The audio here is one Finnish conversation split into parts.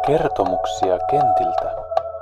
Kertomuksia kentiltä.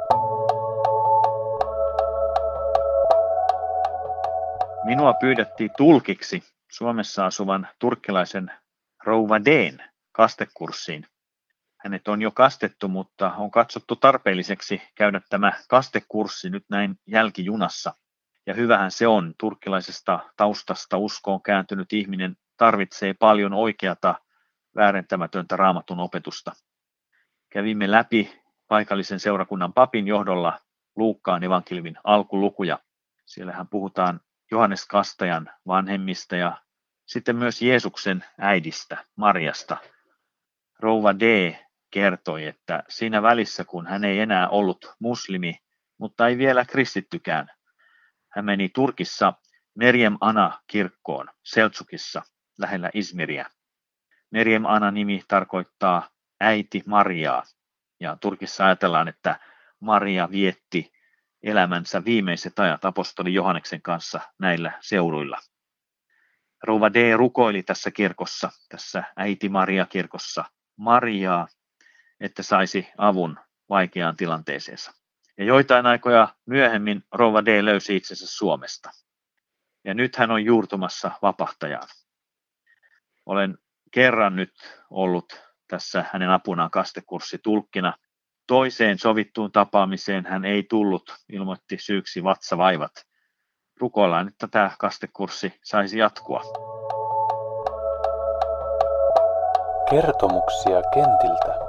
Minua pyydettiin tulkiksi Suomessa asuvan turkkilaisen rouva D:n kastekurssiin. Hänet on jo kastettu, mutta on katsottu tarpeelliseksi käydä tämä kastekurssi nyt näin jälkijunassa. Ja hyvähän se on, turkkilaisesta taustasta uskoon kääntynyt ihminen tarvitsee paljon oikeata, väärentämätöntä raamatun opetusta. Kävimme läpi paikallisen seurakunnan papin johdolla Luukkaan evankeliumin alkulukuja. Siellähän puhutaan Johannes Kastajan vanhemmista ja sitten myös Jeesuksen äidistä, Mariasta. Rouva D kertoi, että siinä välissä, kun hän ei enää ollut muslimi, mutta ei vielä kristittykään, hän meni Turkissa Meryem Ana kirkkoon Selçukissa lähellä Izmiriä. Meryem Ana nimi tarkoittaa äiti Mariaa, ja Turkissa ajatellaan, että Maria vietti elämänsä viimeiset ajat apostoli Johanneksen kanssa näillä seuduilla. Rouva D rukoili tässä kirkossa, tässä äiti Maria kirkossa, Mariaa, että saisi avun vaikeaan tilanteeseensa. Ja joitain aikoja myöhemmin rouva D löysi itsensä Suomesta. Ja nyt hän on juurtumassa vapahtajaan. Olen kerran nyt ollut tässä hänen apunaan kastekurssitulkkina. Toiseen sovittuun tapaamiseen hän ei tullut, ilmoitti syyksi vatsavaivat. Rukoillaan, että tämä kastekurssi saisi jatkua. Kertomuksia kentiltä.